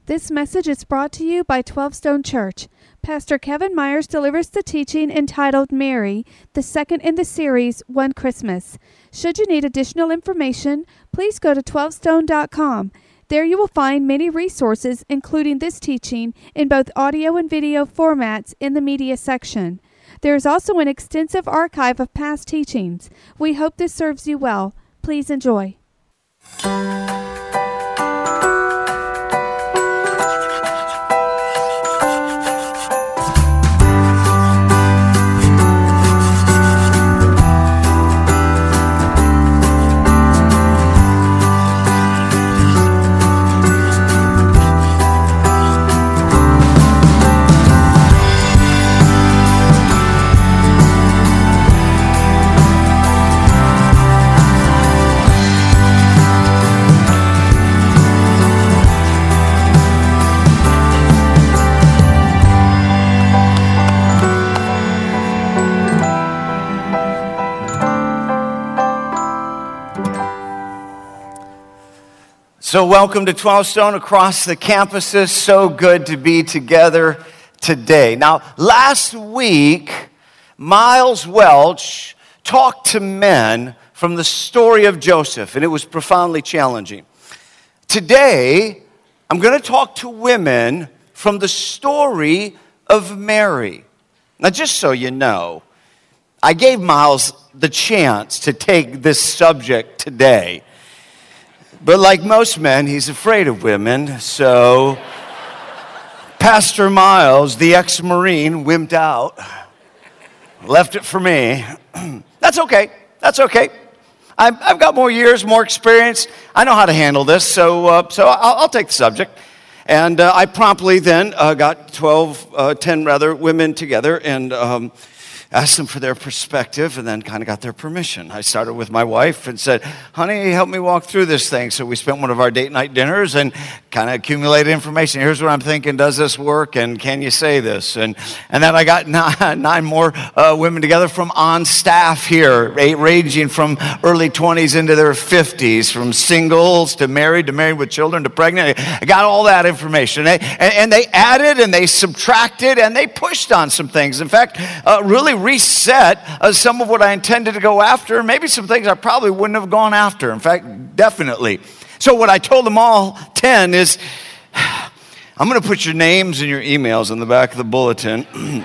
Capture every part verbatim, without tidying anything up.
This message is brought to you by twelve Stone Church. Pastor Kevin Myers delivers the teaching entitled Mary, the second in the series, One Christmas. Should you need additional information, please go to twelve stone dot com. There you will find many resources, including this teaching, in both audio and video formats in the media section. There is also an extensive archive of past teachings. We hope this serves you well. Please enjoy. So welcome to twelve Stone across the campuses. So good to be together today. Now, last week, Miles Welch talked to men from the story of Joseph, and it was profoundly challenging. Today, I'm going to talk to women from the story of Mary. Now, just so you know, I gave Miles the chance to take this subject today. But like most men, he's afraid of women, so Pastor Miles, the ex-Marine, wimped out, left it for me. That's okay, that's okay. I've, I've got more years, more experience. I know how to handle this, so uh, so I'll, I'll take the subject. And uh, I promptly then uh, got twelve, uh, ten rather, women together and um, asked them for their perspective and then kind of got their permission. I started with my wife and said, honey, help me walk through this thing. So we spent one of our date night dinners and kind of accumulated information. Here's what I'm thinking. Does this work? And can you say this? And and then I got nine, nine more uh, women together from on staff here, eight, ranging from early twenties into their fifties, from singles to married, to married with children, to pregnant. I got all that information. They, and, and they added and they subtracted and they pushed on some things. In fact, uh, really reset uh, some of what I intended to go after, maybe some things I probably wouldn't have gone after. In fact, definitely. So what I told them all, ten, is I'm going to put your names and your emails on the back of the bulletin. And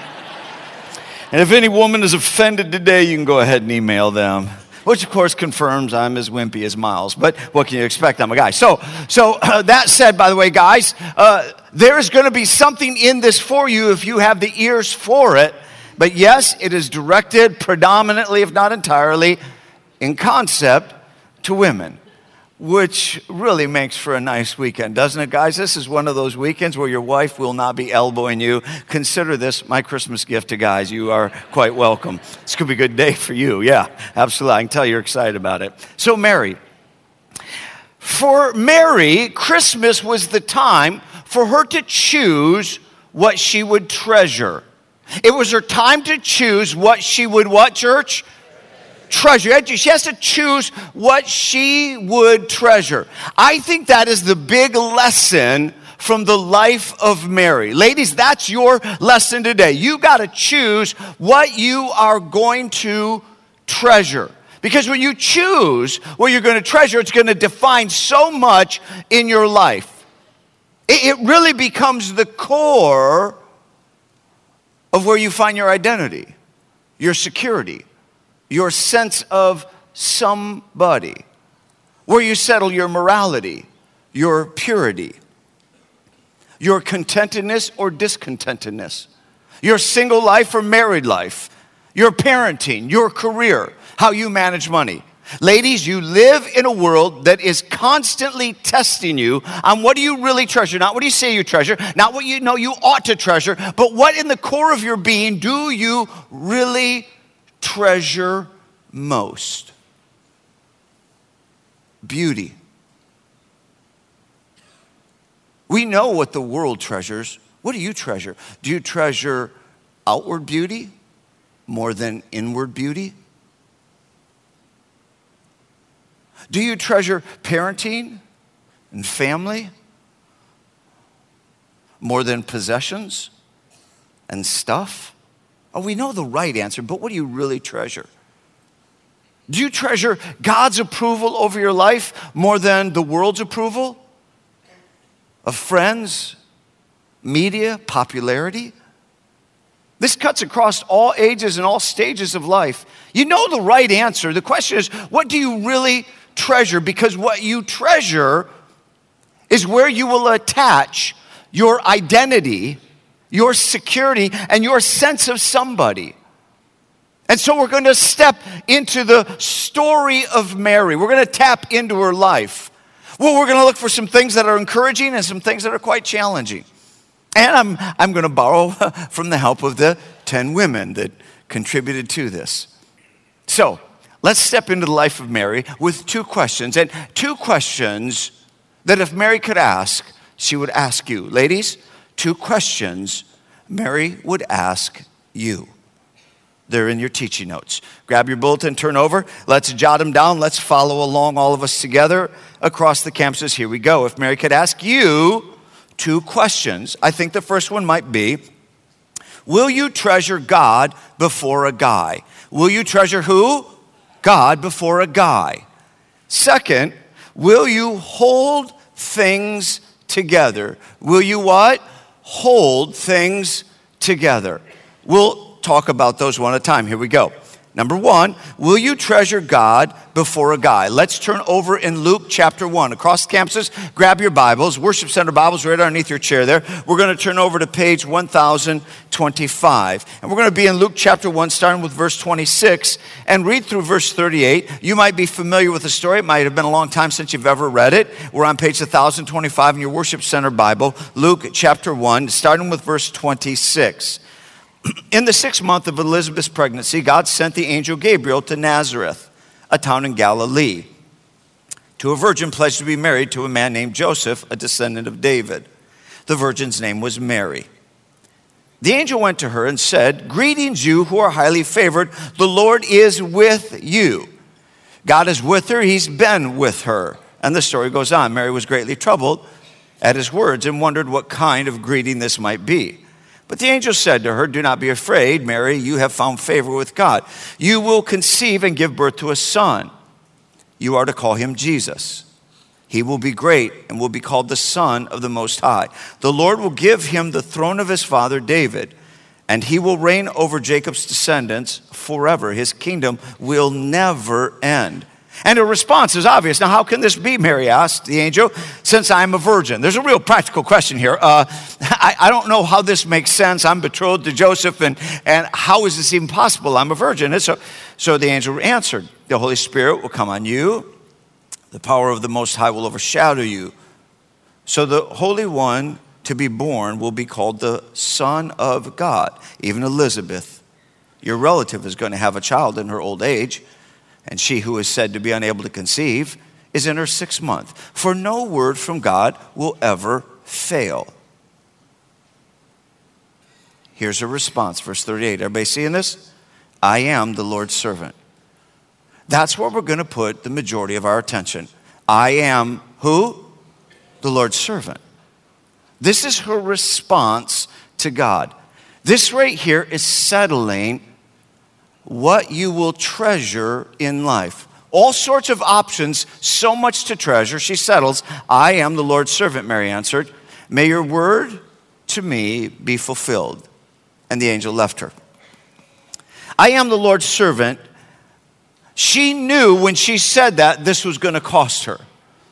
if any woman is offended today, you can go ahead and email them. Which, of course, confirms I'm as wimpy as Miles. But what can you expect? I'm a guy. So, so uh, that said, by the way, guys, uh, there's going to be something in this for you if you have the ears for it. But yes, it is directed predominantly, if not entirely, in concept to women, which really makes for a nice weekend, doesn't it, guys? This is one of those weekends where your wife will not be elbowing you. Consider this my Christmas gift to guys. You are quite welcome. It's going to be a good day for you. Yeah, absolutely. I can tell you're excited about it. So Mary. For Mary, Christmas was the time for her to choose what she would treasure. It was her time to choose what she would, what, church? Treasure. She has to choose what she would treasure. I think that is the big lesson from the life of Mary. Ladies, that's your lesson today. You got to choose what you are going to treasure. Because when you choose what you're going to treasure, it's going to define so much in your life. It really becomes the core of where you find your identity, your security, your sense of somebody, where you settle your morality, your purity, your contentedness or discontentedness, your single life or married life, your parenting, your career, how you manage money. Ladies, you live in a world that is constantly testing you on what do you really treasure, not what do you say you treasure, not what you know you ought to treasure, but what in the core of your being do you really treasure most? Beauty. We know what the world treasures. What do you treasure? Do you treasure outward beauty more than inward beauty? Do you treasure parenting and family more than possessions and stuff? Oh, we know the right answer, but what do you really treasure? Do you treasure God's approval over your life more than the world's approval? Of friends, media, popularity? This cuts across all ages and all stages of life. You know the right answer. The question is, what do you really treasure? Because what you treasure is where you will attach your identity, your security, and your sense of somebody. And so we're going to step into the story of Mary. We're going to tap into her life. Well, we're going to look for some things that are encouraging and some things that are quite challenging. And I'm, I'm going to borrow from the help of the ten women that contributed to this. So let's step into the life of Mary with two questions. And two questions that if Mary could ask, she would ask you. Ladies, two questions Mary would ask you. They're in your teaching notes. Grab your bulletin, turn over. Let's jot them down. Let's follow along, all of us together across the campuses. Here we go. If Mary could ask you two questions, I think the first one might be, will you treasure God before a guy? Will you treasure who? God before a guy. Second, will you hold things together? Will you what? Hold things together. We'll talk about those one at a time. Here we go. Number one, will you treasure God before a guy? Let's turn over in Luke chapter one. Across the campuses, grab your Bibles, Worship Center Bibles right underneath your chair there. We're going to turn over to page one thousand twenty-five. And we're going to be in Luke chapter one, starting with verse twenty-six, and read through verse thirty-eight. You might be familiar with the story. It might have been a long time since you've ever read it. We're on page one thousand twenty-five in your Worship Center Bible, Luke chapter one, starting with verse twenty-six. In the sixth month of Elizabeth's pregnancy, God sent the angel Gabriel to Nazareth, a town in Galilee, to a virgin pledged to be married to a man named Joseph, a descendant of David. The virgin's name was Mary. The angel went to her and said, "Greetings, you who are highly favored. The Lord is with you." God is with her. He's been with her. And the story goes on. Mary was greatly troubled at his words and wondered what kind of greeting this might be. But the angel said to her, "Do not be afraid, Mary, you have found favor with God. You will conceive and give birth to a son. You are to call him Jesus. He will be great and will be called the Son of the Most High. The Lord will give him the throne of his father David, and he will reign over Jacob's descendants forever. His kingdom will never end." And her response is obvious. Now, how can this be, Mary asked the angel, "since I am a virgin?" There's a real practical question here. Uh, I, I don't know how this makes sense. I'm betrothed to Joseph, and, and how is this even possible? I'm a virgin. And so, so the angel answered, "The Holy Spirit will come on you. The power of the Most High will overshadow you. So the Holy One to be born will be called the Son of God. Even Elizabeth, your relative, is going to have a child in her old age. And she who is said to be unable to conceive is in her sixth month. For no word from God will ever fail." Here's her response, verse thirty-eight. Everybody seeing this? "I am the Lord's servant." That's where we're going to put the majority of our attention. I am who? The Lord's servant. This is her response to God. This right here is settling what you will treasure in life. All sorts of options, so much to treasure. She settles, "I am the Lord's servant," Mary answered. "May your word to me be fulfilled." And the angel left her. I am the Lord's servant. She knew when she said that this was going to cost her.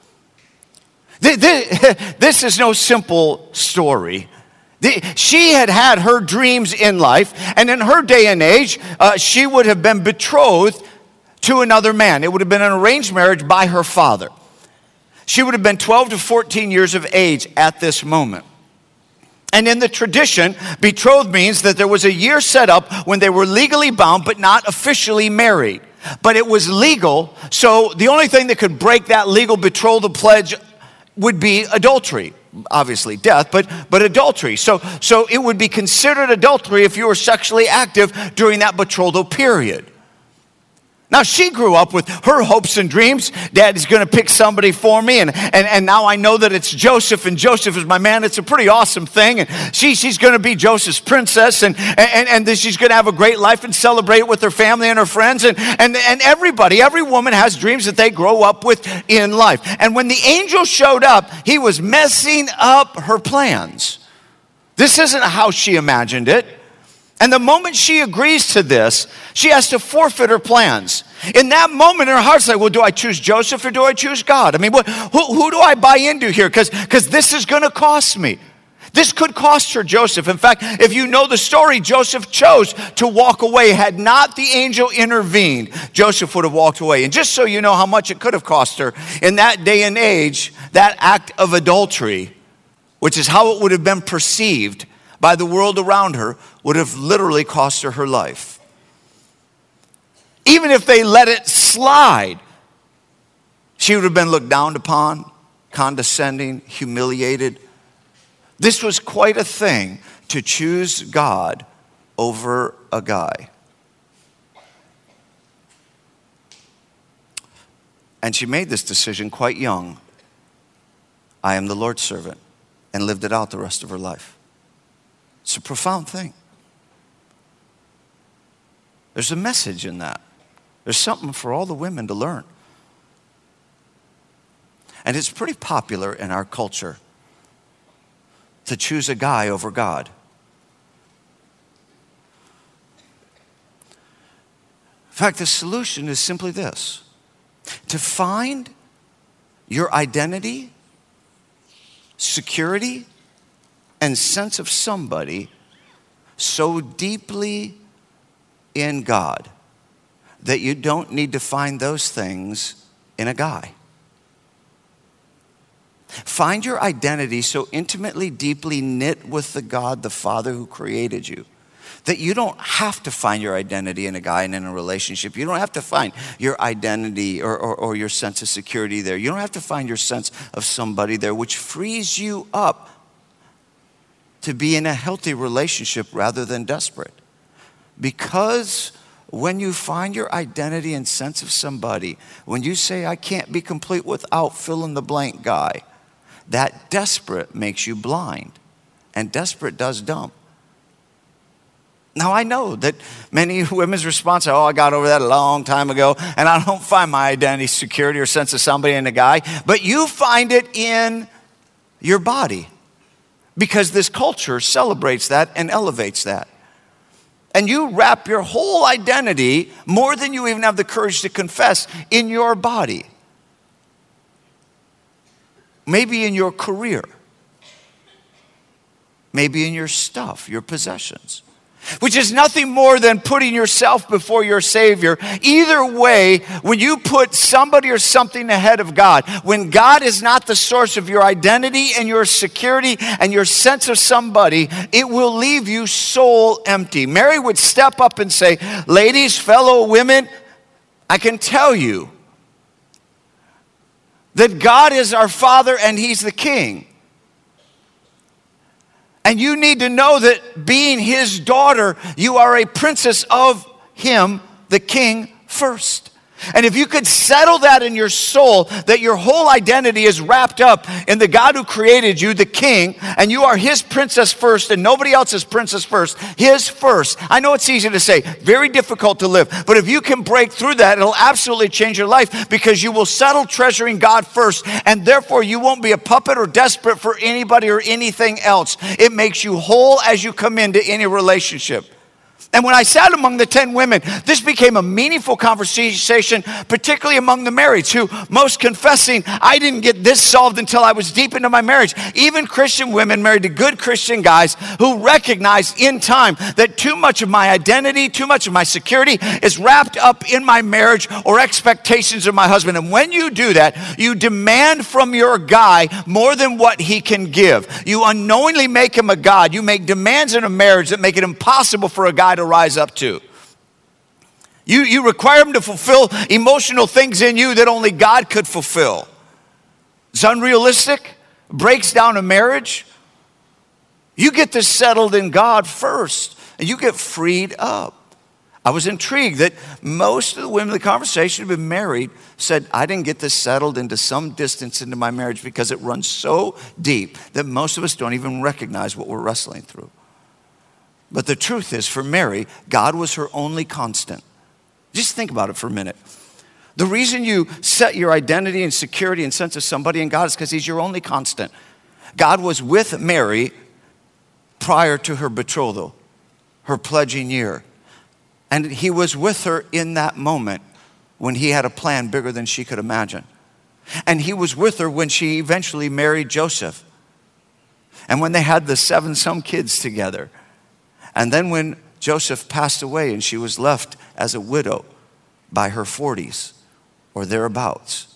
This is no simple story. She had had her dreams in life, and in her day and age, uh, she would have been betrothed to another man. It would have been an arranged marriage by her father. She would have been twelve to fourteen years of age at this moment. And in the tradition, betrothed means that there was a year set up when they were legally bound but not officially married. But it was legal, so the only thing that could break that legal betrothal pledge would be adultery. Obviously death, but but adultery. So so it would be considered adultery if you were sexually active during that betrothal period. Now, she grew up with her hopes and dreams. Daddy's going to pick somebody for me. And, and, and now I know that it's Joseph, and Joseph is my man. It's a pretty awesome thing. And she, she's going to be Joseph's princess. And, and, and then she's going to have a great life and celebrate it with her family and her friends. And, and, and everybody, every woman has dreams that they grow up with in life. And when the angel showed up, he was messing up her plans. This isn't how she imagined it. And the moment she agrees to this, she has to forfeit her plans. In that moment, her heart's like, well, do I choose Joseph or do I choose God? I mean, what, who, who do I buy into here? Because because this is going to cost me. This could cost her Joseph. In fact, if you know the story, Joseph chose to walk away. Had not the angel intervened, Joseph would have walked away. And just so you know how much it could have cost her, in that day and age, that act of adultery, which is how it would have been perceived by the world around her, would have literally cost her her life. Even if they let it slide, she would have been looked down upon, condescending, humiliated. This was quite a thing to choose God over a guy. And she made this decision quite young. I am the Lord's servant, and lived it out the rest of her life. It's a profound thing. There's a message in that. There's something for all the women to learn. And it's pretty popular in our culture to choose a guy over God. In fact, the solution is simply this: to find your identity, security, and sense of somebody so deeply in God that you don't need to find those things in a guy. Find your identity so intimately, deeply knit with the God, the Father who created you, that you don't have to find your identity in a guy and in a relationship. You don't have to find your identity or, or, or your sense of security there. You don't have to find your sense of somebody there, which frees you up to be in a healthy relationship rather than desperate. Because when you find your identity and sense of somebody, when you say, I can't be complete without fill in the blank guy, that desperate makes you blind. And desperate does dump. Now, I know that many women's response are, oh, I got over that a long time ago, and I don't find my identity, security, or sense of somebody in a guy. But you find it in your body, because this culture celebrates that and elevates that. And you wrap your whole identity, more than you even have the courage to confess, in your body. Maybe in your career. Maybe in your stuff, your possessions. Which is nothing more than putting yourself before your Savior. Either way, when you put somebody or something ahead of God, when God is not the source of your identity and your security and your sense of somebody, it will leave you soul empty. Mary would step up and say, ladies, fellow women, I can tell you that God is our Father and He's the King. And you need to know that being His daughter, you are a princess of Him, the King, first. And if you could settle that in your soul, that your whole identity is wrapped up in the God who created you, the King, and you are His princess first and nobody else's princess first, His first. I know it's easy to say, very difficult to live, but if you can break through that, it'll absolutely change your life, because you will settle treasuring God first, and therefore you won't be a puppet or desperate for anybody or anything else. It makes you whole as you come into any relationship. And when I sat among the ten women, this became a meaningful conversation, particularly among the marrieds, who, most confessing, I didn't get this solved until I was deep into my marriage. Even Christian women married to good Christian guys who recognized in time that too much of my identity, too much of my security is wrapped up in my marriage or expectations of my husband. And when you do that, you demand from your guy more than what he can give. You unknowingly make him a god. You make demands in a marriage that make it impossible for a guy to rise up to. You, you require him to fulfill emotional things in you that only God could fulfill. It's unrealistic, breaks down a marriage. You get this settled in God first, and you get freed up. I was intrigued that most of the women in the conversation who've been married said, I didn't get this settled into some distance into my marriage because it runs so deep that most of us don't even recognize what we're wrestling through. But the truth is, for Mary, God was her only constant. Just think about it for a minute. The reason you set your identity and security and sense of somebody in God is because he's your only constant. God was with Mary prior to her betrothal, her pledging year. And he was with her in that moment when he had a plan bigger than she could imagine. And he was with her when she eventually married Joseph. And when they had the seven some kids together. And then when Joseph passed away and she was left as a widow by her forties or thereabouts.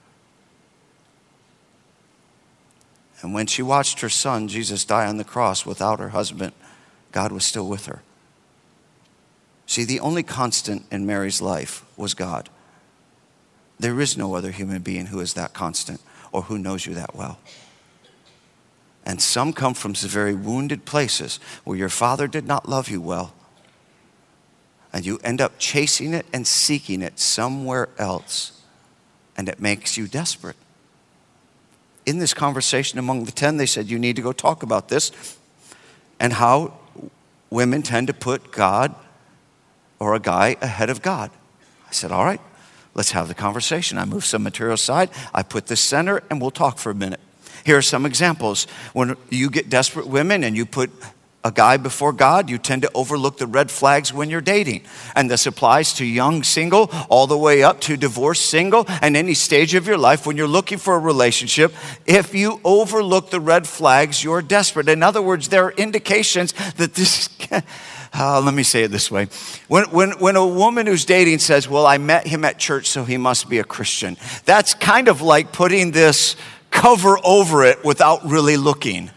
And when she watched her son, Jesus, die on the cross without her husband, God was still with her. See, the only constant in Mary's life was God. There is no other human being who is that constant or who knows you that well. And some come from some very wounded places where your father did not love you well. And you end up chasing it and seeking it somewhere else. And it makes you desperate. In this conversation among the ten, they said, you need to go talk about this and how women tend to put God or a guy ahead of God. I said, all right, let's have the conversation. I moved some material aside. I put this center and we'll talk for a minute. Here are some examples. When you get desperate women and you put a guy before God, you tend to overlook the red flags when you're dating. And this applies to young single all the way up to divorced single and any stage of your life when you're looking for a relationship. If you overlook the red flags, you're desperate. In other words, there are indications that this... Uh, let me say it this way. When, when, when a woman who's dating says, well, I met him at church, so he must be a Christian. That's kind of like putting this cover over it without really looking.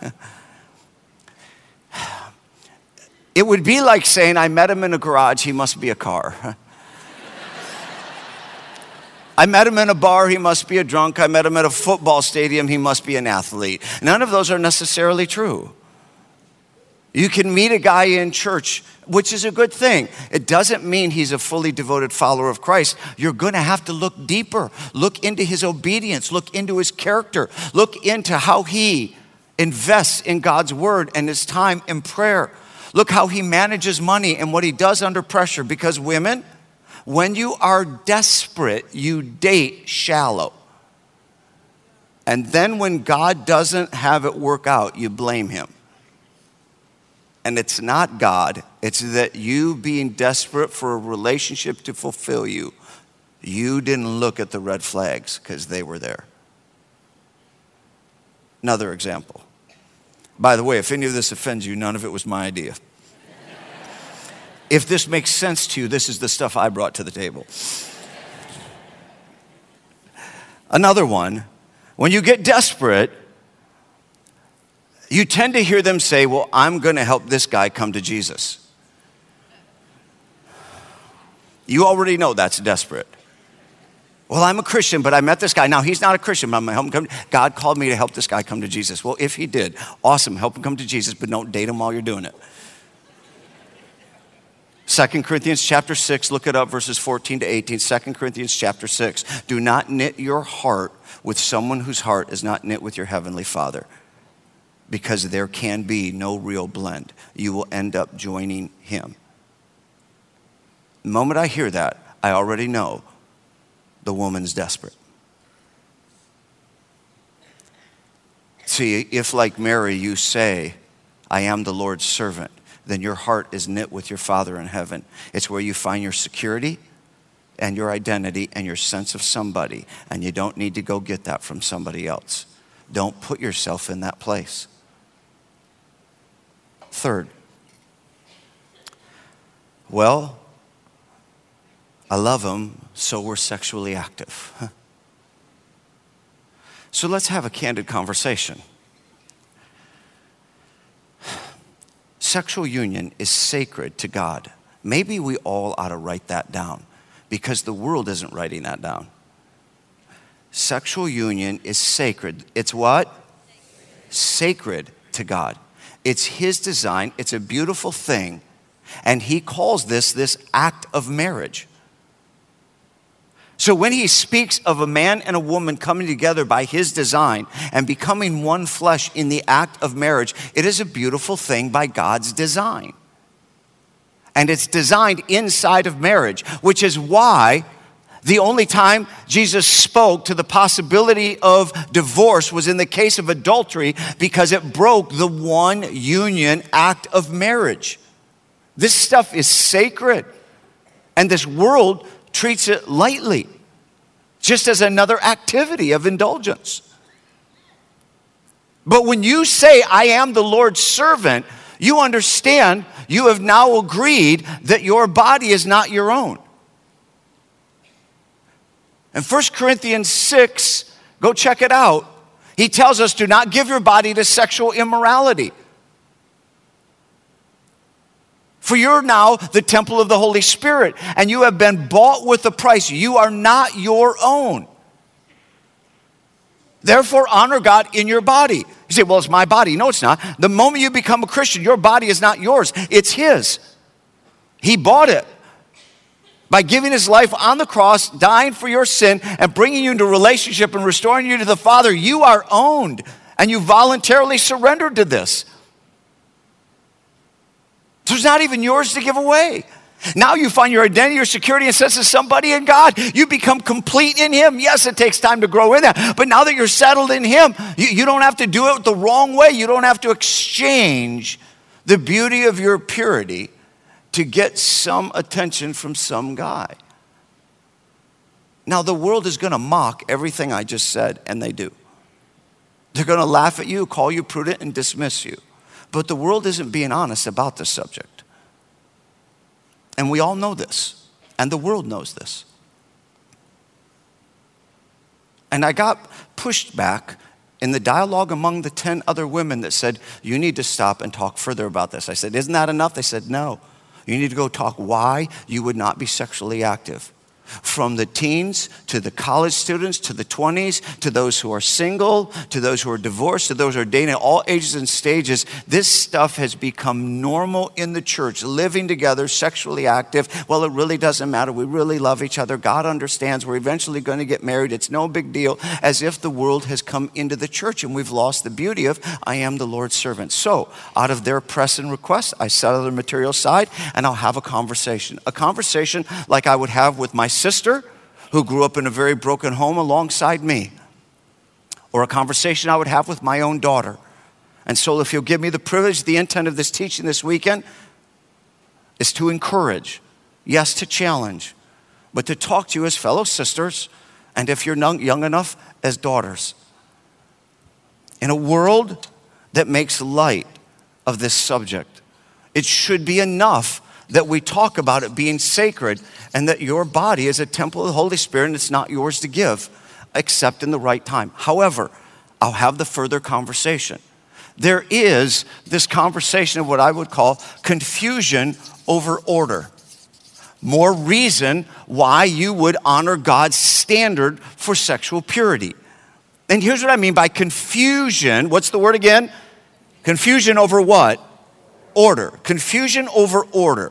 It would be like saying, I met him in a garage, he must be a car. I met him in a bar, he must be a drunk. I met him at a football stadium, he must be an athlete. None of those are necessarily true. You can meet a guy in church, which is a good thing. It doesn't mean he's a fully devoted follower of Christ. You're going to have to look deeper. Look into his obedience. Look into his character. Look into how he invests in God's word and his time in prayer. Look how he manages money and what he does under pressure. Because women, when you are desperate, you date shallow. And then when God doesn't have it work out, you blame him. And it's not God. It's that you being desperate for a relationship to fulfill you, you didn't look at the red flags because they were there. Another example. By the way, if any of this offends you, none of it was my idea. If this makes sense to you, this is the stuff I brought to the table. Another one, when you get desperate, you tend to hear them say, well, I'm going to help this guy come to Jesus. You already know that's desperate. Well, I'm a Christian, but I met this guy. Now, he's not a Christian, but I'm going to help him come. God called me to help this guy come to Jesus. Well, if he did, awesome, help him come to Jesus, but don't date him while you're doing it. Second Corinthians chapter six, look it up, verses fourteen to eighteen. Second Corinthians chapter six. Do not knit your heart with someone whose heart is not knit with your heavenly Father, because there can be no real blend. You will end up joining him. The moment I hear that, I already know the woman's desperate. See, if like Mary you say, I am the Lord's servant, then your heart is knit with your Father in heaven. It's where you find your security and your identity and your sense of somebody, and you don't need to go get that from somebody else. Don't put yourself in that place. Third, well, I love him, so we're sexually active. So let's have a candid conversation. Sexual union is sacred to God. Maybe we all ought to write that down because the world isn't writing that down. Sexual union is sacred. It's what? Sacred, sacred to God. It's his design. It's a beautiful thing. And he calls this this act of marriage. So when he speaks of a man and a woman coming together by his design and becoming one flesh in the act of marriage, it is a beautiful thing by God's design. And it's designed inside of marriage, which is why the only time Jesus spoke to the possibility of divorce was in the case of adultery, because it broke the one union act of marriage. This stuff is sacred, and this world treats it lightly, just as another activity of indulgence. But when you say, I am the Lord's servant, you understand you have now agreed that your body is not your own. In First Corinthians six, go check it out, he tells us, do not give your body to sexual immorality. For you're now the temple of the Holy Spirit, and you have been bought with a price. You are not your own. Therefore, honor God in your body. You say, well, it's my body. No, it's not. The moment you become a Christian, your body is not yours. It's his. He bought it by giving his life on the cross, dying for your sin, and bringing you into relationship and restoring you to the Father. You are owned, and you voluntarily surrendered to this. So it's not even yours to give away. Now you find your identity, your security, and sense of somebody in God. You become complete in him. Yes, it takes time to grow in that. But now that you're settled in him, you, you don't have to do it the wrong way. You don't have to exchange the beauty of your purity to get some attention from some guy. Now, the world is going to mock everything I just said, and they do. They're going to laugh at you, call you prudent, and dismiss you. But the world isn't being honest about this subject. And we all know this, and the world knows this. And I got pushed back in the dialogue among the ten other women that said, you need to stop and talk further about this. I said, isn't that enough? They said, no. You need to go talk why you would not be sexually active. From the teens to the college students to the twenties, to those who are single, to those who are divorced, to those who are dating, all ages and stages, this stuff has become normal in the church, living together, sexually active. Well, it really doesn't matter. We really love each other. God understands. We're eventually going to get married. It's no big deal, as if the world has come into the church and we've lost the beauty of, I am the Lord's servant. So, out of their press and request, I set other material aside and I'll have a conversation. A conversation like I would have with my sister who grew up in a very broken home alongside me, or a conversation I would have with my own daughter. And so if you'll give me the privilege, the intent of this teaching this weekend is to encourage, yes, to challenge, but to talk to you as fellow sisters, and if you're young enough, as daughters. In a world that makes light of this subject, it should be enough that we talk about it being sacred, and that your body is a temple of the Holy Spirit and it's not yours to give, except in the right time. However, I'll have the further conversation. There is this conversation of what I would call confusion over order. More reason why you would honor God's standard for sexual purity. And here's what I mean by confusion. What's the word again? Confusion over what? Order. Confusion over order.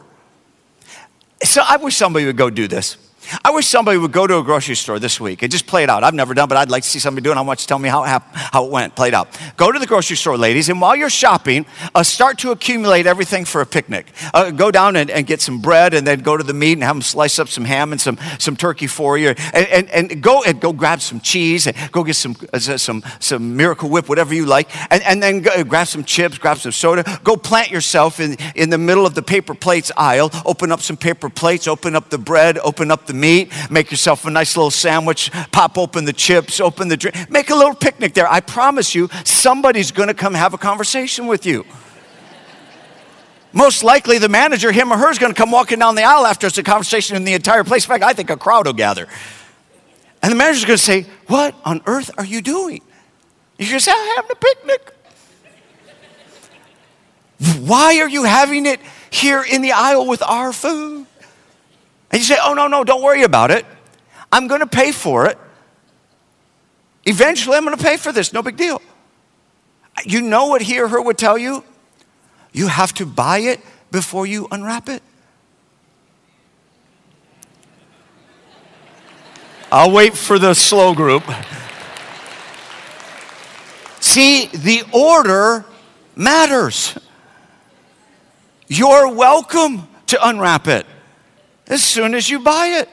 So I wish somebody would go do this. I wish somebody would go to a grocery store this week and just play it out. I've never done, but I'd like to see somebody do it. I want you to tell me how, how it went. Play it out. Go to the grocery store, ladies, and while you're shopping, uh, start to accumulate everything for a picnic. Uh, go down and, and get some bread, and then go to the meat and have them slice up some ham and some, some turkey for you. And, and, and go and go grab some cheese and go get some uh, some some Miracle Whip, whatever you like, and, and then go, grab some chips, grab some soda. Go plant yourself in, in the middle of the paper plates aisle. Open up some paper plates. Open up the bread. Open up the meat, make yourself a nice little sandwich, pop open the chips, open the drink, make a little picnic there. I promise you, somebody's going to come have a conversation with you. Most likely the manager, him or her, is going to come walking down the aisle after it's a conversation in the entire place. In fact, I think a crowd will gather. And the manager's going to say, what on earth are you doing? You're going to say, I'm having a picnic. Why are you having it here in the aisle with our food? And you say, oh, no, no, don't worry about it. I'm going to pay for it. Eventually, I'm going to pay for this. No big deal. You know what he or her would tell you? You have to buy it, before you unwrap it? I'll wait for the slow group. See, the order matters. You're welcome to unwrap it as soon as you buy it.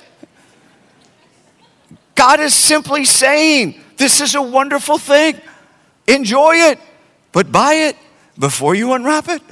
God is simply saying, this is a wonderful thing. Enjoy it, but buy it before you unwrap it.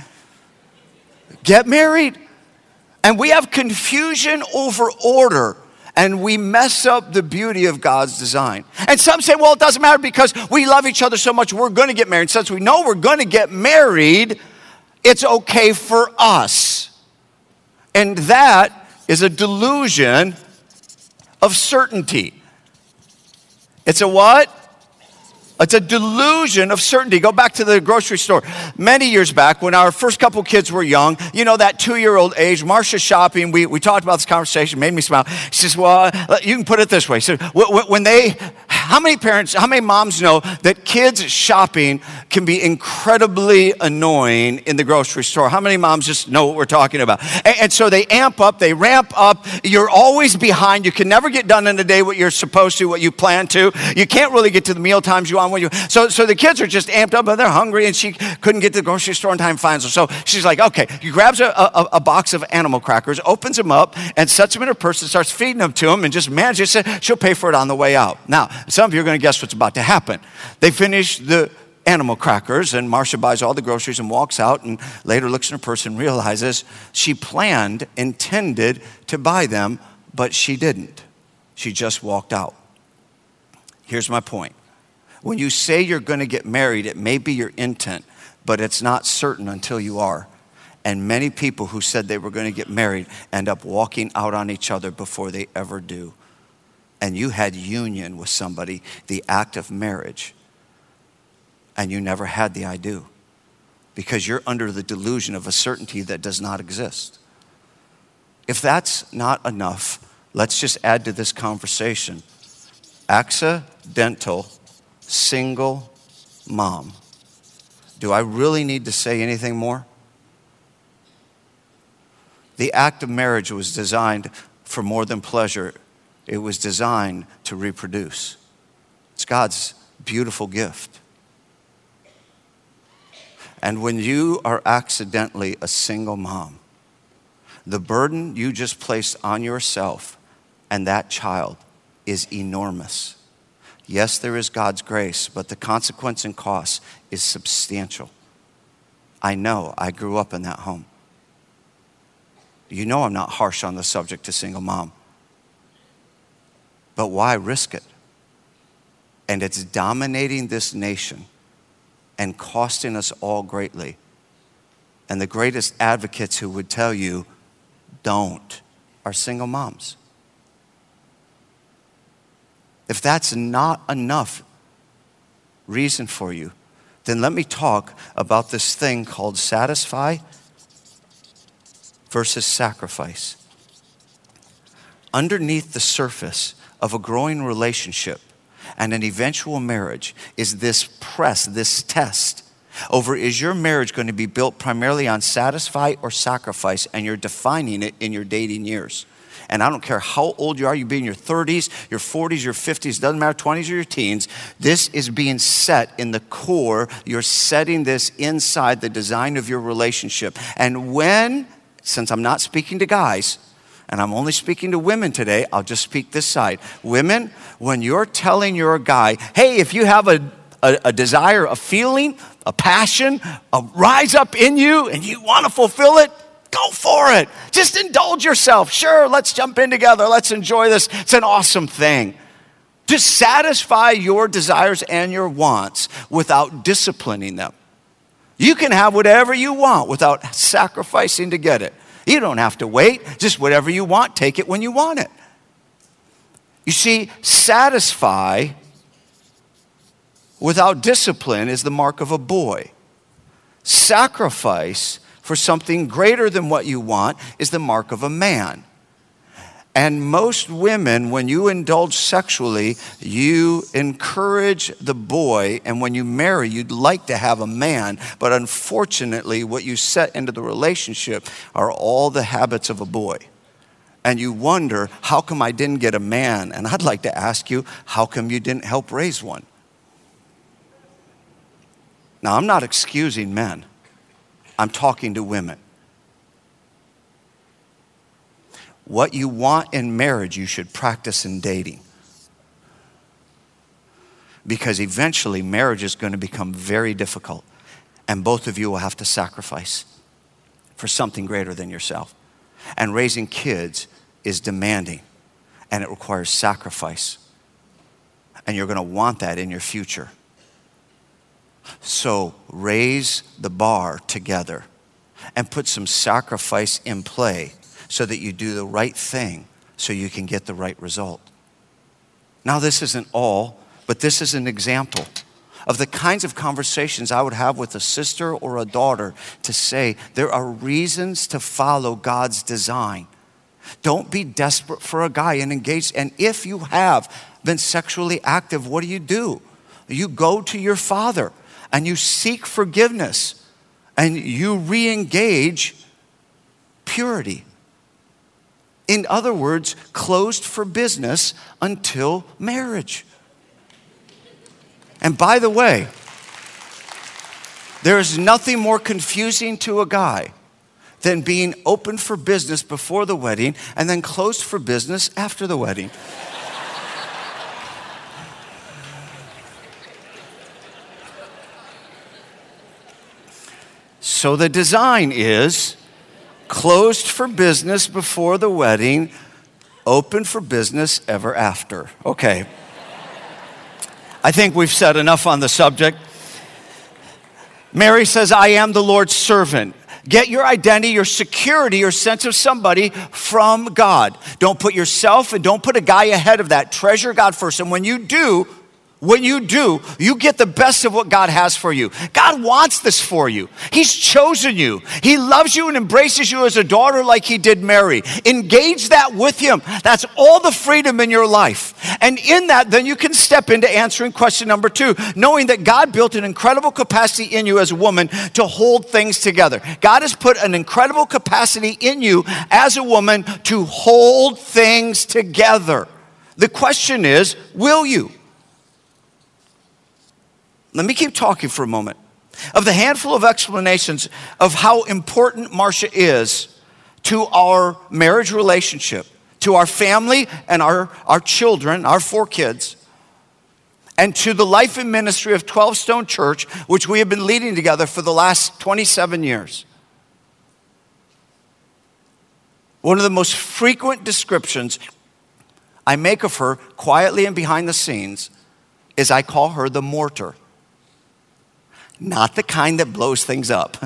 Get married. And we have confusion over order, and we mess up the beauty of God's design. And some say, well, it doesn't matter because we love each other so much, we're going to get married. Since we know we're going to get married, it's okay for us. And that is a delusion of certainty. It's a what? It's a delusion of certainty. Go back to the grocery store. Many years back, when our first couple kids were young, you know, that two-year-old age, Marcia's shopping, we, we talked about this conversation, made me smile. She says, well, you can put it this way. So when they, how many parents, how many moms know that kids shopping can be incredibly annoying in the grocery store? How many moms just know what we're talking about? And, and so they amp up, they ramp up. You're always behind. You can never get done in a day what you're supposed to, what you plan to. You can't really get to the meal times you want. When you, so, so the kids are just amped up and they're hungry, and she couldn't get to the grocery store in time, finds them. So she's like, okay, he grabs a, a, a box of animal crackers, opens them up, and sets them in her purse and starts feeding them to him, and just manages to, she'll pay for it on the way out. Now, some of you are going to guess what's about to happen. They finish the animal crackers, and Marcia buys all the groceries and walks out, and later looks in her purse and realizes she planned, intended to buy them, but she didn't. She just walked out. Here's my point. When you say you're going to get married, it may be your intent, but it's not certain until you are. And many people who said they were going to get married end up walking out on each other before they ever do. And you had union with somebody, the act of marriage, and you never had the I do, because you're under the delusion of a certainty that does not exist. If that's not enough, let's just add to this conversation. Accidental single mom. Do I really need to say anything more? The act of marriage was designed for more than pleasure. It was designed to reproduce. It's God's beautiful gift. And when you are accidentally a single mom, the burden you just placed on yourself and that child is enormous. Yes, there is God's grace, but the consequence and cost is substantial. I know. I grew up in that home. You know I'm not harsh on the subject to single mom. But why risk it? And it's dominating this nation and costing us all greatly. And the greatest advocates who would tell you, don't, are single moms. If that's not enough reason for you, then let me talk about this thing called satisfy versus sacrifice. Underneath the surface of a growing relationship and an eventual marriage is this press, this test over, is your marriage going to be built primarily on satisfy or sacrifice, and you're defining it in your dating years. And I don't care how old you are, you be in your thirties, your forties, your fifties, doesn't matter, twenties or your teens. This is being set in the core. You're setting this inside the design of your relationship. And when, since I'm not speaking to guys, and I'm only speaking to women today, I'll just speak this side. Women, when you're telling your guy, hey, if you have a, a, a desire, a feeling, a passion, a rise up in you, and you want to fulfill it, go for it. Just indulge yourself. Sure, let's jump in together. Let's enjoy this. It's an awesome thing. To satisfy your desires and your wants without disciplining them. You can have whatever you want without sacrificing to get it. You don't have to wait. Just whatever you want, take it when you want it. You see, satisfy without discipline is the mark of a boy. Sacrifice for something greater than what you want is the mark of a man. And most women, when you indulge sexually, you encourage the boy, and when you marry, you'd like to have a man, but unfortunately, what you set into the relationship are all the habits of a boy. And you wonder, how come I didn't get a man? And I'd like to ask you, how come you didn't help raise one? Now, I'm not excusing men. I'm talking to women. What you want in marriage, you should practice in dating. Because eventually, marriage is going to become very difficult. And both of you will have to sacrifice for something greater than yourself. And raising kids is demanding. And it requires sacrifice. And you're going to want that in your future. So raise the bar together. And put some sacrifice in play, so that you do the right thing so you can get the right result. Now, this isn't all, but this is an example of the kinds of conversations I would have with a sister or a daughter to say there are reasons to follow God's design. Don't be desperate for a guy and engage. And if you have been sexually active, what do you do? You go to your father and you seek forgiveness and you re-engage purity. In other words, closed for business until marriage. And by the way, there is nothing more confusing to a guy than being open for business before the wedding and then closed for business after the wedding. So the design is closed for business before the wedding, open for business ever after. Okay. I think we've said enough on the subject. Mary says, I am the Lord's servant. Get your identity, your security, your sense of somebody from God. Don't put yourself and don't put a guy ahead of that. Treasure God first. And when you do, When you do, you get the best of what God has for you. God wants this for you. He's chosen you. He loves you and embraces you as a daughter like he did Mary. Engage that with him. That's all the freedom in your life. And in that, then you can step into answering question number two, knowing that God built an incredible capacity in you as a woman to hold things together. God has put an incredible capacity in you as a woman to hold things together. The question is, will you? Let me keep talking for a moment. Of the handful of explanations of how important Marcia is to our marriage relationship, to our family and our, our children, our four kids, and to the life and ministry of twelve Stone Church, which we have been leading together for the last twenty-seven years. One of the most frequent descriptions I make of her quietly and behind the scenes is I call her the mortar. Not the kind that blows things up.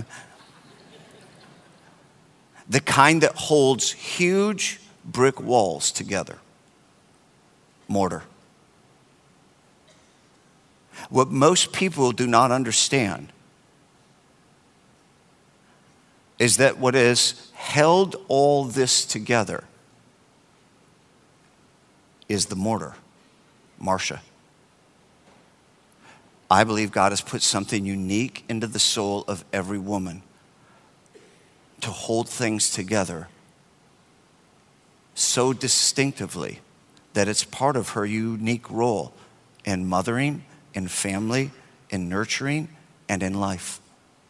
The kind that holds huge brick walls together. Mortar. What most people do not understand is that what has held all this together is the mortar, Marcia. I believe God has put something unique into the soul of every woman to hold things together so distinctively that it's part of her unique role in mothering, in family, in nurturing, and in life.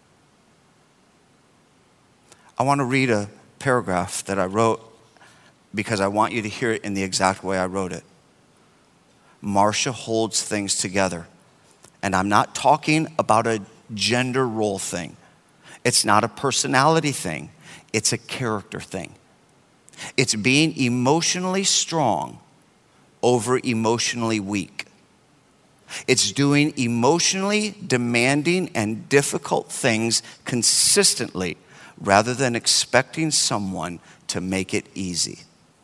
I want to read a paragraph that I wrote because I want you to hear it in the exact way I wrote it. Marcia holds things together. And I'm not talking about a gender role thing. It's not a personality thing. It's a character thing. It's being emotionally strong over emotionally weak. It's doing emotionally demanding and difficult things consistently rather than expecting someone to make it easy.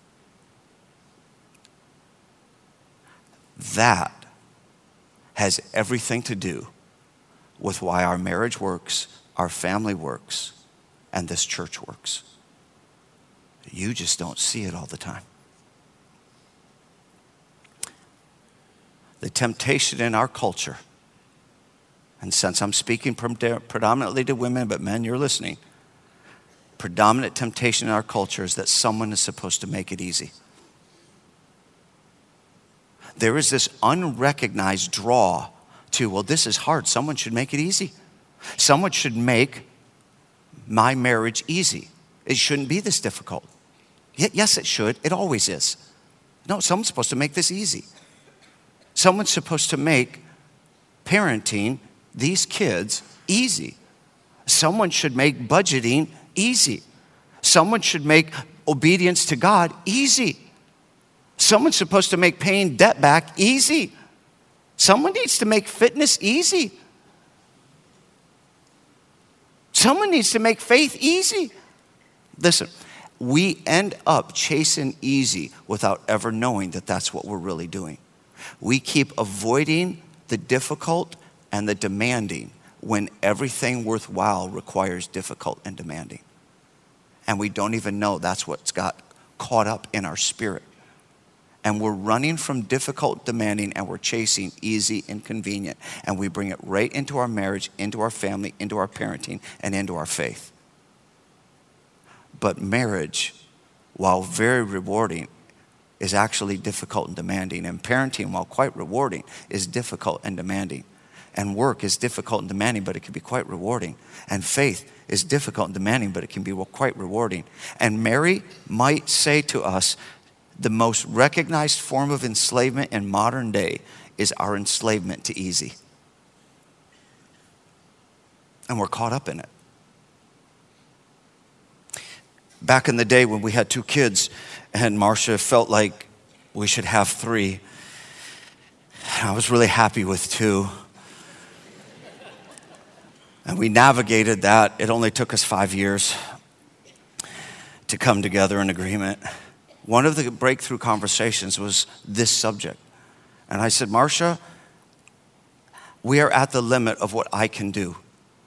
That has everything to do with why our marriage works, our family works, and this church works. You just don't see it all the time. the temptation in our culture, and since I'm speaking predominantly to women, but men, you're listening, predominant temptation in our culture is that someone is supposed to make it easy. There is this unrecognized draw to, well, this is hard. Someone should make it easy. Someone should make my marriage easy. It shouldn't be this difficult. Yes, it should. It always is. No, someone's supposed to make this easy. Someone's supposed to make parenting these kids easy. Someone should make budgeting easy. Someone should make obedience to God easy. Someone's supposed to make paying debt back easy. Someone needs to make fitness easy. Someone needs to make faith easy. Listen, we end up chasing easy without ever knowing that that's what we're really doing. We keep avoiding the difficult and the demanding when everything worthwhile requires difficult and demanding. And we don't even know that's what's got caught up in our spirit. And we're running from difficult, demanding, and we're chasing easy and convenient. And we bring it right into our marriage, into our family, into our parenting, and into our faith. But marriage, while very rewarding, is actually difficult and demanding. And parenting, while quite rewarding, is difficult and demanding. And work is difficult and demanding, but it can be quite rewarding. And faith is difficult and demanding, but it can be quite rewarding. And Mary might say to us, the most recognized form of enslavement in modern day is our enslavement to easy. And we're caught up in it. Back in the day when we had two kids and Marcia felt like we should have three, I was really happy with two. And we navigated that. It only took us five years to come together in agreement. One of the breakthrough conversations was this subject. And I said, Marcia, we are at the limit of what I can do.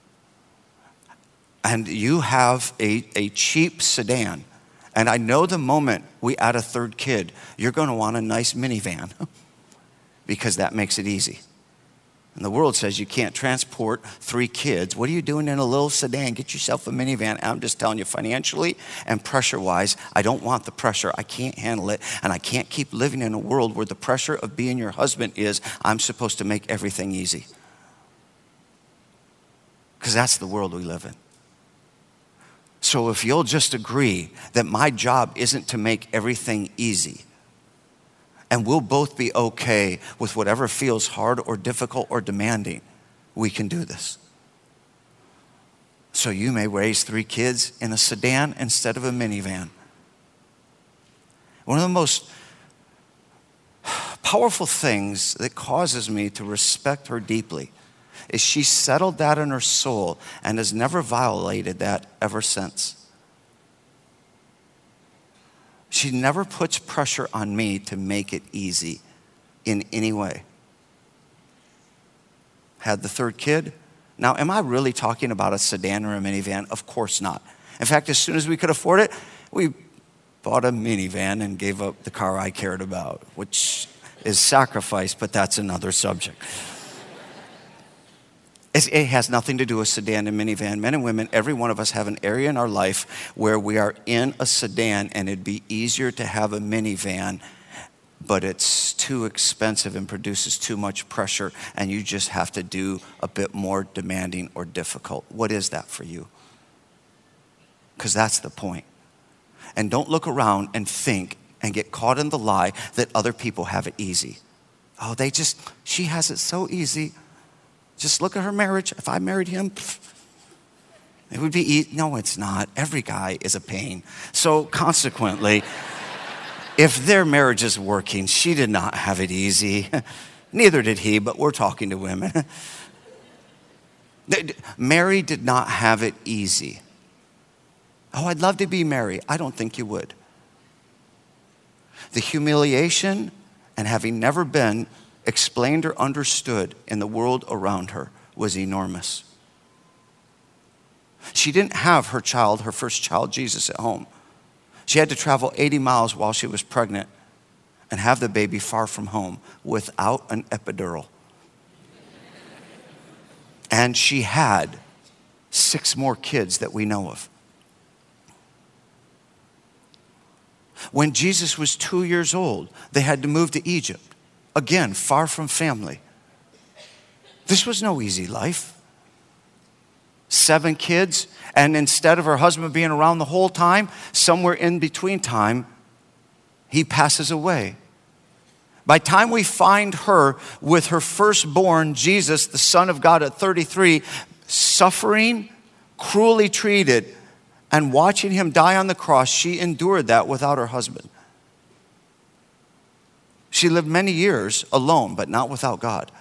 And you have a, a cheap sedan. And I know the moment we add a third kid, you're going to want a nice minivan because that makes it easy. And the world says you can't transport three kids. What are you doing in a little sedan? Get yourself a minivan. I'm just telling you, financially and pressure-wise, I don't want the pressure. I can't handle it. And I can't keep living in a world where the pressure of being your husband is I'm supposed to make everything easy. Because that's the world we live in. So if you'll just agree that my job isn't to make everything easy, and we'll both be okay with whatever feels hard or difficult or demanding, we can do this. So you may raise three kids in a sedan instead of a minivan. One of the most powerful things that causes me to respect her deeply is she settled that in her soul and has never violated that ever since. She never puts pressure on me to make it easy in any way. Had the third kid. Now, am I really talking about a sedan or a minivan? Of course not. In fact, as soon as we could afford it, we bought a minivan and gave up the car I cared about, which is sacrifice, but that's another subject. It has nothing to do with sedan and minivan. Men and women, every one of us have an area in our life where we are in a sedan and it'd be easier to have a minivan, but it's too expensive and produces too much pressure and you just have to do a bit more demanding or difficult. What is that for you? Because that's the point. And don't look around and think and get caught in the lie that other people have it easy. Oh, they just, she has it so easy. Just look at her marriage. If I married him, it would be easy. No, it's not. Every guy is a pain. So consequently, if their marriage is working, she did not have it easy. Neither did he, but we're talking to women. Mary did not have it easy. Oh, I'd love to be Mary. I don't think you would. The humiliation and having never been explained or understood in the world around her was enormous. She didn't have her child, her first child, Jesus, at home. She had to travel eighty miles while she was pregnant and have the baby far from home without an epidural. And she had six more kids that we know of. When Jesus was two years old, they had to move to Egypt. Again, far from family. This was no easy life. Seven kids, and instead of her husband being around the whole time, somewhere in between time, he passes away. By the time we find her with her firstborn, Jesus, the Son of God at thirty-three, suffering, cruelly treated, and watching him die on the cross, she endured that without her husband. She lived many years alone, but not without God.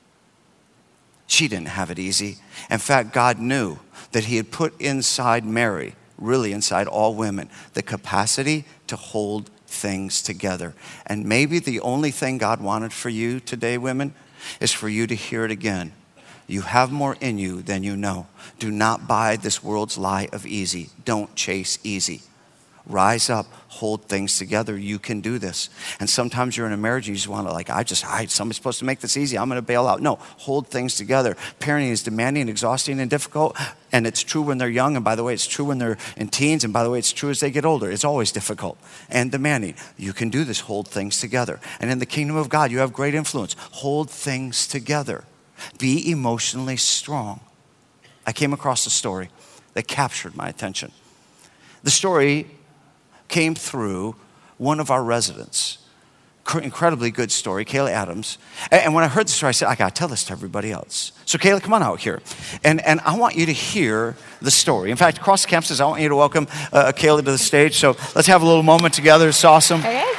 She didn't have it easy. In fact, God knew that he had put inside Mary, really inside all women, the capacity to hold things together. And maybe the only thing God wanted for you today, women, is for you to hear it again. You have more in you than you know. Do not buy this world's lie of easy. Don't chase easy. Rise up, hold things together. You can do this. And sometimes you're in a marriage and you just want to like, I just, I, somebody's supposed to make this easy. I'm going to bail out. No, hold things together. Parenting is demanding, exhausting, and difficult. And it's true when they're young. And by the way, it's true when they're in teens. And by the way, it's true as they get older. It's always difficult and demanding. You can do this. Hold things together. And in the kingdom of God, you have great influence. Hold things together. Be emotionally strong. I came across a story that captured my attention. The story came through one of our residents. Incredibly good story, Kayla Adams. And when I heard the story, I said, I got to tell this to everybody else. So Kayla, come on out here. And, and I want you to hear the story. In fact, across the campuses, I want you to welcome uh, Kayla to the stage. So let's have a little moment together. It's awesome. Okay.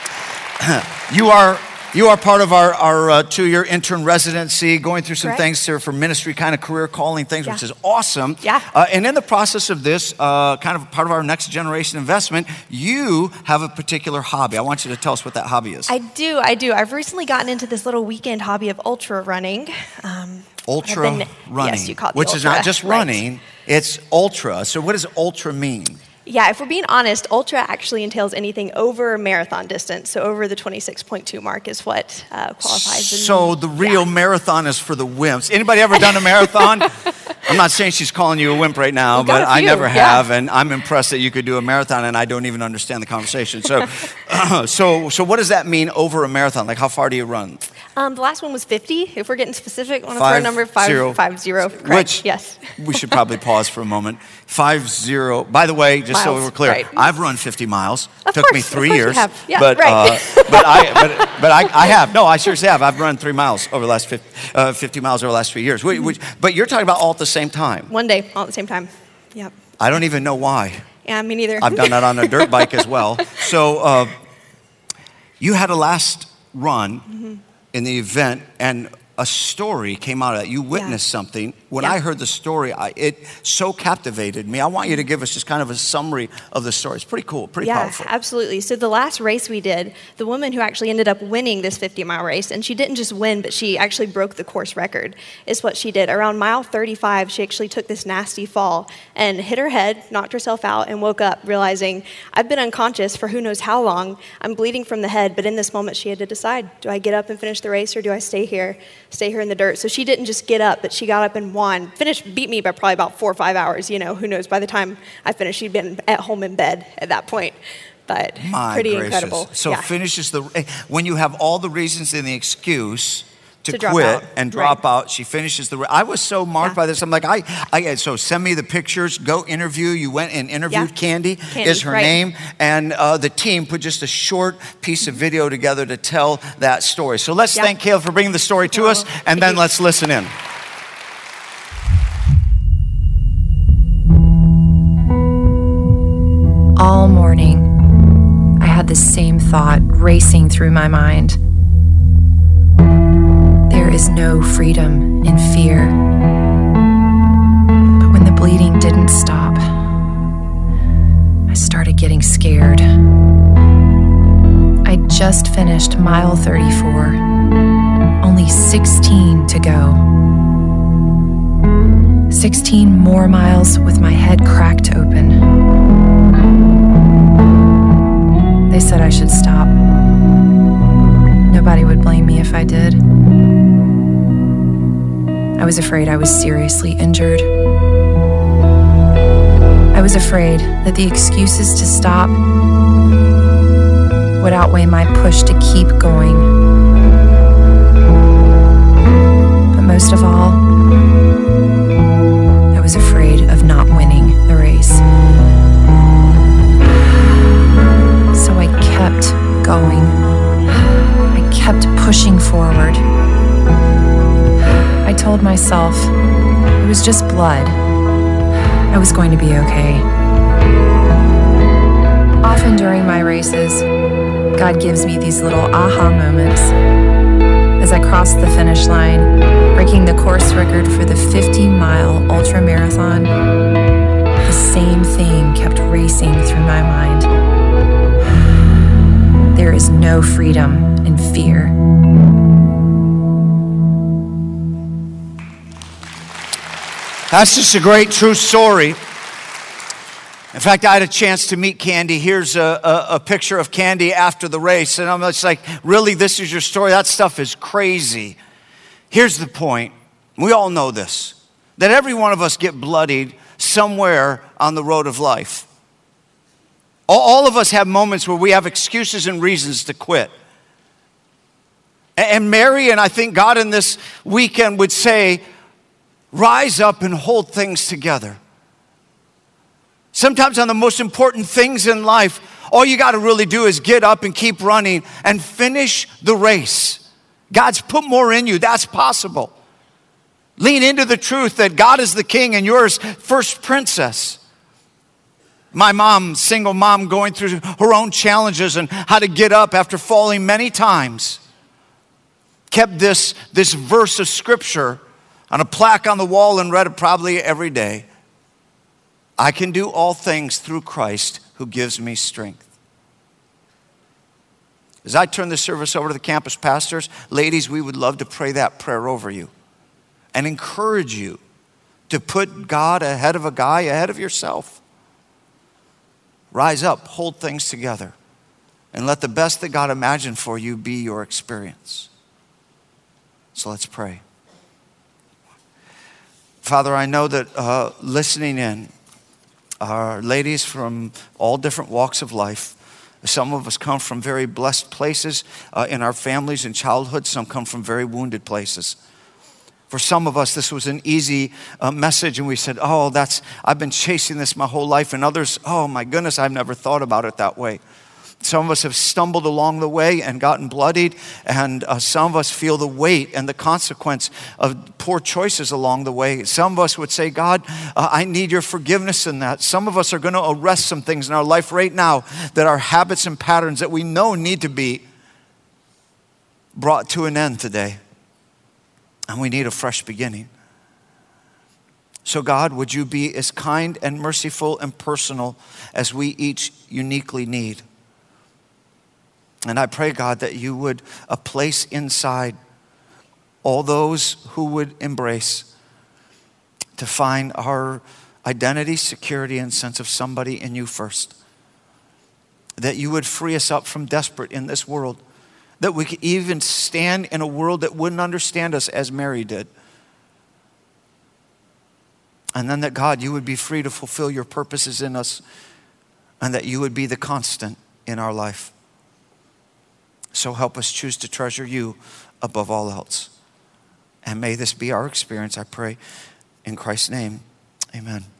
You are... You are part of our, our uh, two-year intern residency, going through some Correct. things here for ministry, kind of career calling things, Yeah. which is awesome. Yeah. Uh, and in the process of this, uh, kind of part of our next generation investment, you have a particular hobby. I want you to tell us what that hobby is. I do, I do. I've recently gotten into this little weekend hobby of ultra running. Um, ultra I've been- running, yes, you call it the which is ultra, not just right. running, it's ultra. So what does ultra mean? Yeah, if we're being honest, ultra actually entails anything over marathon distance. So over the twenty-six point two mark is what uh, qualifies. in- So the real yeah. marathon is for the wimps. Anybody ever done a marathon? I'm not saying she's calling you a wimp right now, We've got but a I few, never yeah. have, and I'm impressed that you could do a marathon, and I don't even understand the conversation. So, so, so what does that mean over a marathon? Like, how far do you run? Um, the last one was fifty. If we're getting specific, I want to throw Five, a number five, zero. five zero. Correct. Which, yes. we should probably pause for a moment. Five zero. By the way, just so Miles, we're clear, right. I've run fifty miles. Of Took course, me of three course you years. have. Yeah, but, right. uh, but I, but, but I, I have. No, I seriously have. I've run three miles over the last fifty, uh, fifty miles over the last three years. Which, which, but you're talking about all at the same time. One day, all at the same time. Yep. I don't even know why. Yeah, me neither. I've done that on a dirt bike as well. So uh, you had a last run mm-hmm. in the event, and a story came out of that. You witnessed Yeah. something. When Yeah. I heard the story, I, it so captivated me. I want you to give us just kind of a summary of the story. It's pretty cool, pretty yeah, powerful. absolutely. So the last race we did, the woman who actually ended up winning this fifty-mile race, and she didn't just win, but she actually broke the course record, is what she did. Around mile thirty-five, she actually took this nasty fall and hit her head, knocked herself out, and woke up realizing, I've been unconscious for who knows how long. I'm bleeding from the head, but in this moment, she had to decide, do I get up and finish the race, or do I stay here, stay here in the dirt? So she didn't just get up, but she got up and won. Finished, beat me by probably about four or five hours. You know, who knows? By the time I finished, she'd been at home in bed at that point. But My pretty gracious. incredible. So yeah. finishes the when you have all the reasons and the excuse to, To drop quit out. and drop Right. out. She finishes the. I was so marked Yeah. by this. I'm like, I, I. So send me the pictures. Go interview. You went and interviewed Yeah. Candy, Candy, is her right. name, and uh, the team put just a short piece of video together to tell that story. So let's Yeah. thank Caleb for bringing the story to Oh, us, and then you. let's listen in. All morning, I had the same thought racing through my mind. There is no freedom in fear. But when the bleeding didn't stop, I started getting scared. I just finished mile thirty-four, only sixteen to go. sixteen more miles with my head cracked open. They said I should stop. somebody would blame me if I did. I was afraid I was seriously injured. I was afraid that the excuses to stop would outweigh my push to keep going. But most of all, I was afraid of not winning the race. So I kept going. I kept pushing forward. I told myself it was just blood. I was going to be okay. Often during my races, God gives me these little aha moments. As I crossed the finish line, breaking the course record for the fifty-mile ultra marathon, the same thing kept racing through my mind. There is no freedom in fear. That's just a great true story. In fact, I had a chance to meet Candy. Here's a, a, a picture of Candy after the race. And I'm just like, really, this is your story? That stuff is crazy. Here's the point. We all know this, that every one of us get bloodied somewhere on the road of life. All, all of us have moments where we have excuses and reasons to quit. And, and Mary, and I think God in this weekend would say, rise up and hold things together. Sometimes on the most important things in life, all you got to really do is get up and keep running and finish the race. God's put more in you. That's possible. Lean into the truth that God is the king and you're his first princess. My mom, single mom, going through her own challenges and how to get up after falling many times, kept this, this verse of scripture on a plaque on the wall and read it probably every day. I can do all things through Christ who gives me strength. As I turn the service over to the campus pastors, ladies, we would love to pray that prayer over you and encourage you to put God ahead of a guy, ahead of yourself. Rise up, hold things together, and let the best that God imagined for you be your experience. So let's pray. Father, I know that uh, listening in are ladies from all different walks of life. Some of us come from very blessed places uh, in our families and childhood. Some come from very wounded places. For some of us, this was an easy uh, message, and we said, oh, that's, I've been chasing this my whole life. And others, oh my goodness, I've never thought about it that way. Some of us have stumbled along the way and gotten bloodied, and uh, some of us feel the weight and the consequence of poor choices along the way. Some of us would say, God, uh, I need your forgiveness in that. Some of us are going to arrest some things in our life right now that are habits and patterns that we know need to be brought to an end today. And we need a fresh beginning. So God, would you be as kind and merciful and personal as we each uniquely need? And I pray, God, that you would uh, place inside all those who would embrace to find our identity, security, and sense of somebody in you first. That you would free us up from desperate in this world. That we could even stand in a world that wouldn't understand us as Mary did. And then that, God, you would be free to fulfill your purposes in us, and that you would be the constant in our life. So help us choose to treasure you above all else. And may this be our experience, I pray. In Christ's name, amen.